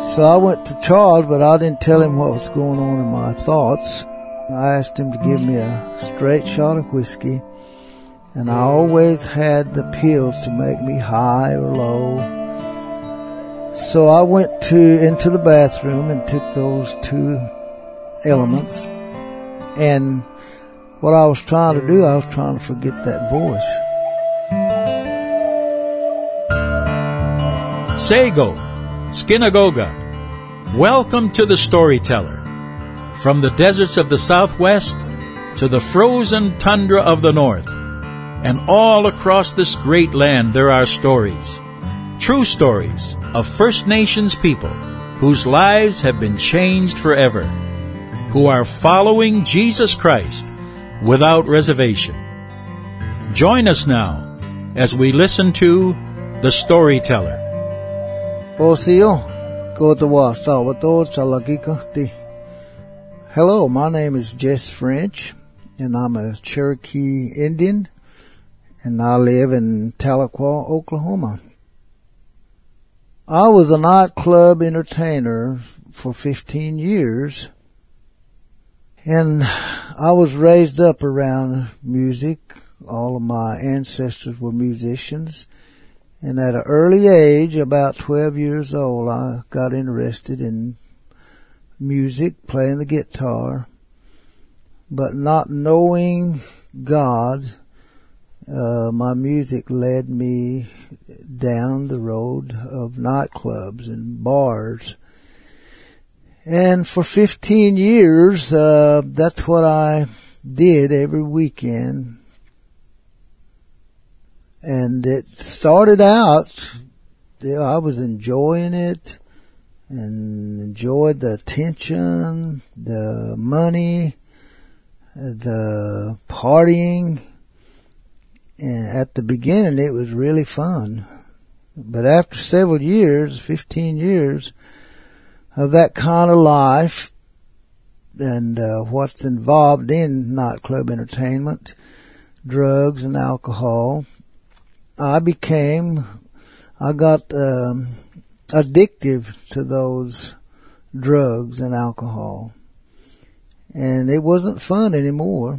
So I went to Charles, but I didn't tell him what was going on in my thoughts. I asked him to give me a straight shot of whiskey, and I always had the pills to make me high or low. So I went into the bathroom and took those two elements, and what I was trying to do, I was trying to forget that voice. Sago, Skinagoga, welcome to the Storyteller. From the deserts of the Southwest to the frozen tundra of the North, and all across this great land there are stories, true stories of First Nations people whose lives have been changed forever, who are following Jesus Christ without reservation. Join us now as we listen to The Storyteller. Hello, my name is Jess French, and I'm a Cherokee Indian, and I live in Tahlequah, Oklahoma. I was a nightclub entertainer for 15 years, and I was raised up around music. All of my ancestors were musicians, and at an early age, about 12 years old, I got interested in music, playing the guitar, but not knowing God, my music led me down the road of nightclubs and bars. And for 15 years, that's what I did every weekend. And it started out, I was enjoying it and enjoyed the attention, the money, the partying. And at the beginning, it was really fun. But after several years, 15 years of that kind of life and what's involved in nightclub entertainment, drugs and alcohol, I got addictive to those drugs and alcohol. And it wasn't fun anymore.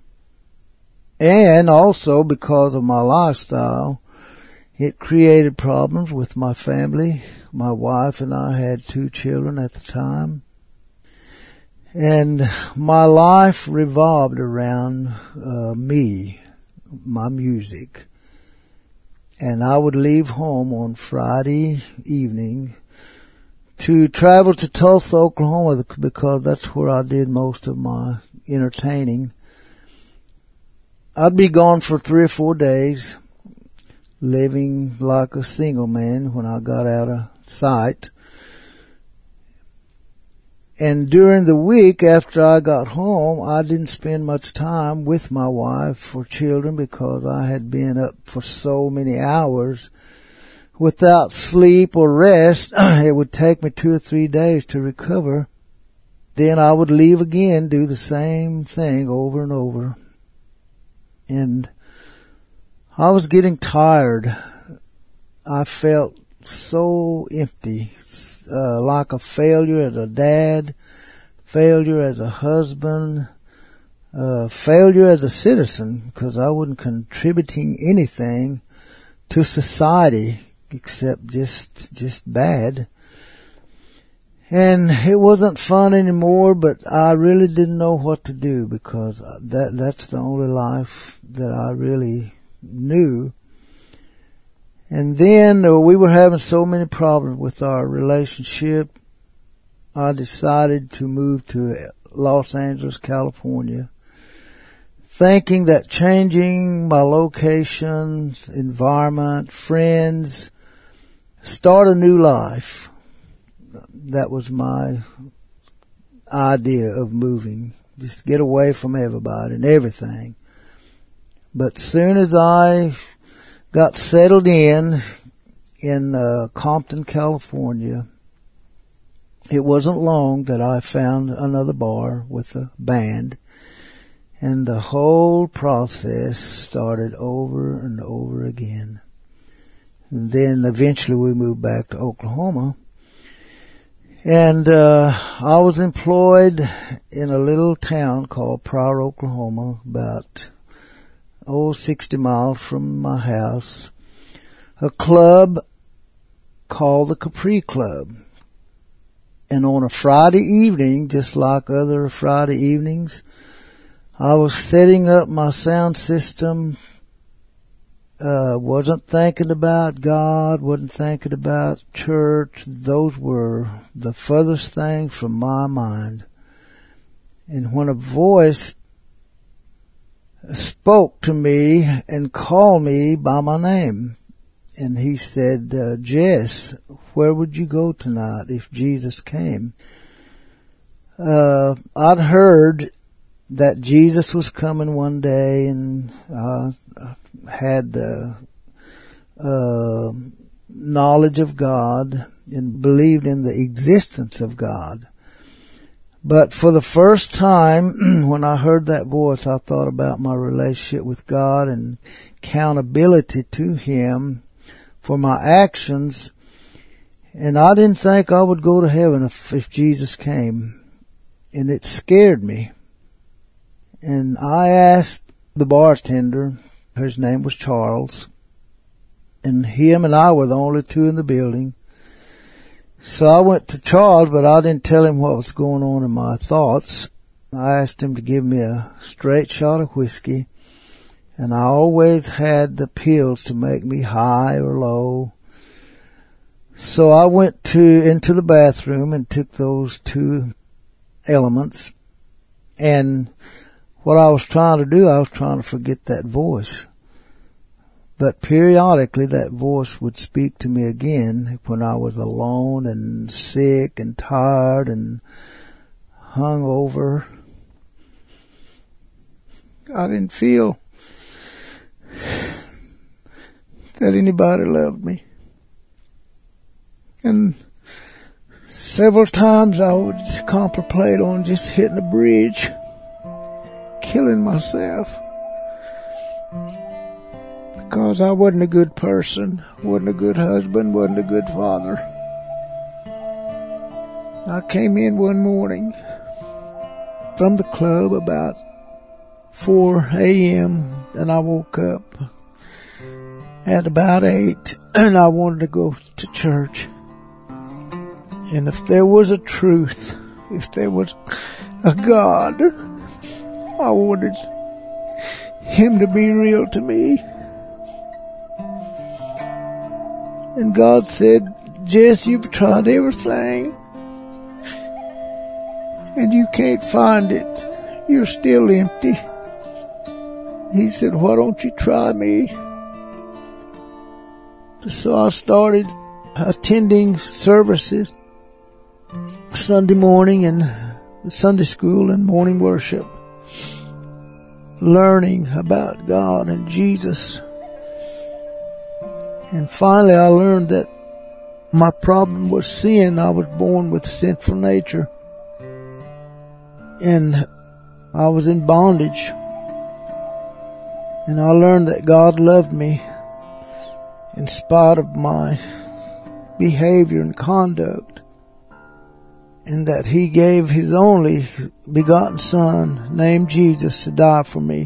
And also because of my lifestyle, it created problems with my family. My wife and I had 2 children at the time. And my life revolved around me, my music. And I would leave home on Friday evening to travel to Tulsa, Oklahoma, because that's where I did most of my entertaining. I'd be gone for 3 or 4 days, living like a single man when I got out of sight. And during the week after I got home, I didn't spend much time with my wife or children because I had been up for so many hours without sleep or rest. It would take me 2 or 3 days to recover. Then I would leave again, do the same thing over and over. And I was getting tired. I felt so empty, like a failure as a dad, failure as a husband, failure as a citizen, because I wasn't contributing anything to society except just bad. And it wasn't fun anymore, but I really didn't know what to do because that's the only life that I really knew. And then we were having so many problems with our relationship, I decided to move to Los Angeles, California, thinking that changing my location, environment, friends, start a new life. That was my idea of moving. Just get away from everybody and everything. But soon as I got settled in Compton, California, it wasn't long that I found another bar with a band, and the whole process started over and over again. And then eventually we moved back to Oklahoma. And I was employed in a little town called Pryor, Oklahoma, about 60 miles from my house, a club called the Capri Club. And on a Friday evening, just like other Friday evenings, I was setting up my sound system, wasn't thinking about God, wasn't thinking about church. Those were the furthest things from my mind. And when a voice spoke to me and called me by my name, and he said, Jess, where would you go tonight if Jesus came? I'd heard that Jesus was coming one day, and had the knowledge of God and believed in the existence of God. But for the first time, when I heard that voice, I thought about my relationship with God and accountability to Him for my actions. And I didn't think I would go to heaven if Jesus came. And it scared me. And I asked the bartender, his name was Charles, and him and I were the only two in the building. So I went to Charles, but I didn't tell him what was going on in my thoughts. I asked him to give me a straight shot of whiskey, and I always had the pills to make me high or low. So I went into the bathroom and took those two elements, and what I was trying to do, I was trying to forget that voice. But periodically that voice would speak to me again when I was alone and sick and tired and hungover. I didn't feel that anybody loved me. And several times I would contemplate on just hitting a bridge, killing myself, because I wasn't a good person, wasn't a good husband, wasn't a good father. I came in one morning from the club about 4 a.m. and I woke up at about 8 and I wanted to go to church. And if there was a truth, if there was a God, I wanted Him to be real to me. And God said, Jess, you've tried everything, and you can't find it. You're still empty. He said, why don't you try me? So I started attending services Sunday morning and Sunday school and morning worship, learning about God and Jesus. And finally I learned that my problem was sin. I was born with sinful nature, and I was in bondage. And I learned that God loved me in spite of my behavior and conduct, and that He gave His only begotten Son, named Jesus, to die for me,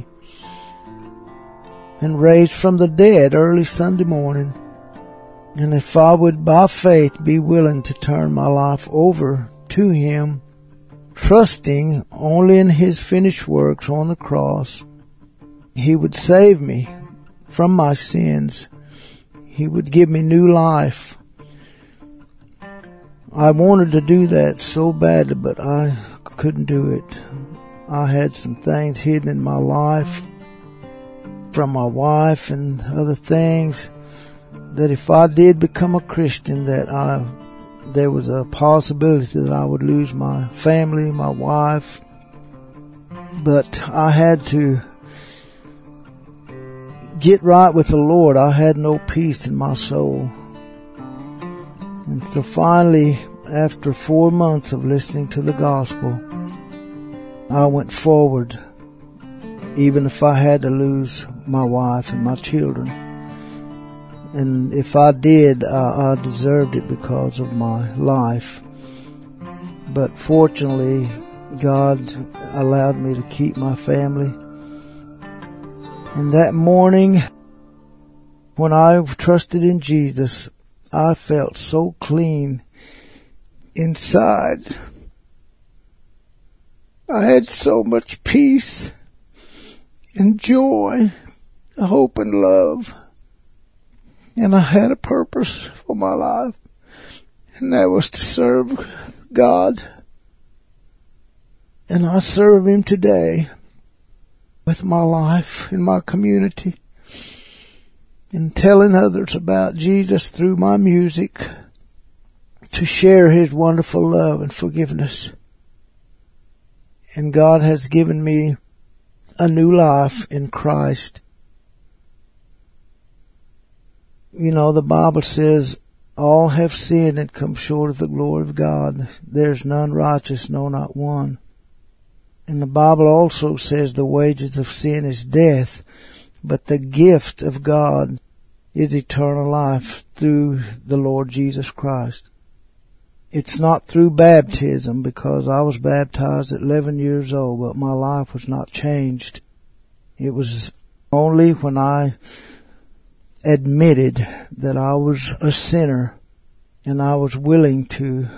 and raised from the dead early Sunday morning. And if I would by faith be willing to turn my life over to Him, trusting only in His finished works on the cross, He would save me from my sins. He would give me new life. I wanted to do that so badly, but I couldn't do it. I had some things hidden in my life from my wife and other things, that if I did become a Christian, that there was a possibility that I would lose my family, my wife. But I had to get right with the Lord. I had no peace in my soul. And so finally, after 4 months of listening to the gospel, I went forward, even if I had to lose my wife and my children. And if I did, I deserved it because of my life. But fortunately, God allowed me to keep my family. And that morning, when I trusted in Jesus, I felt so clean inside. I had so much peace and joy, hope and love. And I had a purpose for my life, and that was to serve God. And I serve Him today with my life in my community and telling others about Jesus through my music to share His wonderful love and forgiveness. And God has given me a new life in Christ. You know, the Bible says, all have sinned and come short of the glory of God. There's none righteous, no, not one. And the Bible also says the wages of sin is death, but the gift of God is eternal life through the Lord Jesus Christ. It's not through baptism, because I was baptized at 11 years old, but my life was not changed. It was only when I admitted that I was a sinner and I was willing to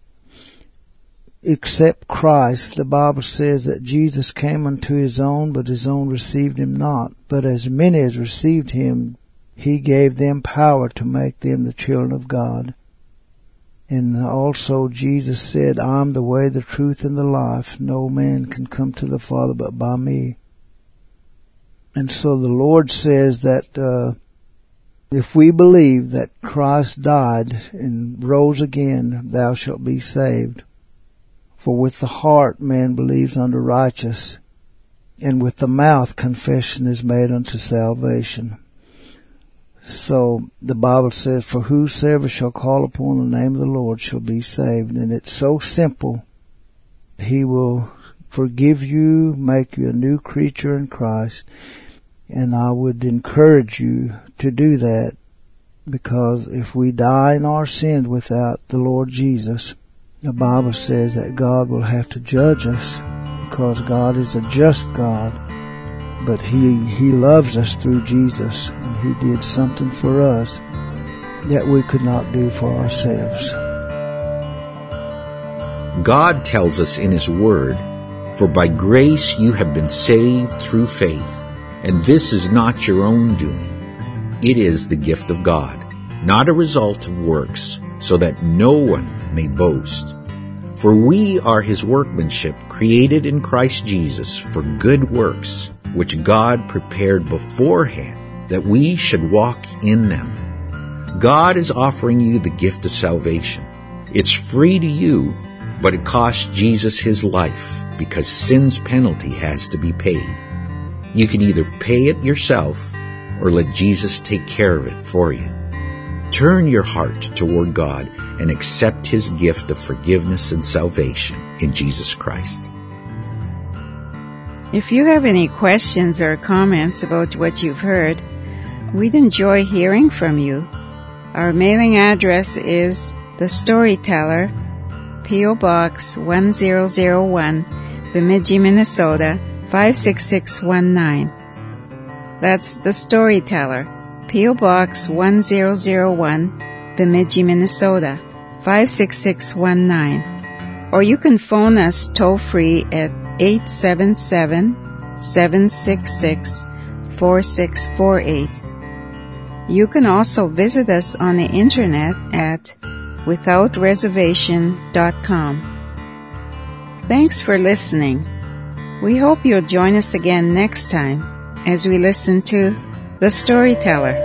accept Christ. The Bible says that Jesus came unto His own, but His own received Him not. But as many as received Him, He gave them power to make them the children of God. And also Jesus said, I am the way, the truth, and the life. No man can come to the Father but by me. And so the Lord says that if we believe that Christ died and rose again, thou shalt be saved. For with the heart man believes unto righteousness, and with the mouth confession is made unto salvation. So the Bible says, for whosoever shall call upon the name of the Lord shall be saved. And it's so simple. He will forgive you, make you a new creature in Christ. And I would encourage you to do that, because if we die in our sins without the Lord Jesus, the Bible says that God will have to judge us, because God is a just God. But He loves us through Jesus, and He did something for us that we could not do for ourselves. God tells us in His Word, for by grace you have been saved through faith, and this is not your own doing. It is the gift of God, not a result of works, so that no one may boast. For we are His workmanship, created in Christ Jesus for good works, which God prepared beforehand that we should walk in them. God is offering you the gift of salvation. It's free to you, but it cost Jesus His life, because sin's penalty has to be paid. You can either pay it yourself or let Jesus take care of it for you. Turn your heart toward God and accept His gift of forgiveness and salvation in Jesus Christ. If you have any questions or comments about what you've heard, we'd enjoy hearing from you. Our mailing address is The Storyteller, P.O. Box 1001, Bemidji, Minnesota 56619. That's The Storyteller, P.O. Box 1001, Bemidji, Minnesota 56619. Or you can phone us toll-free at 877-766-4648. You can also visit us on the internet at withoutreservation.com. Thanks for listening. We hope you'll join us again next time as we listen to The Storyteller.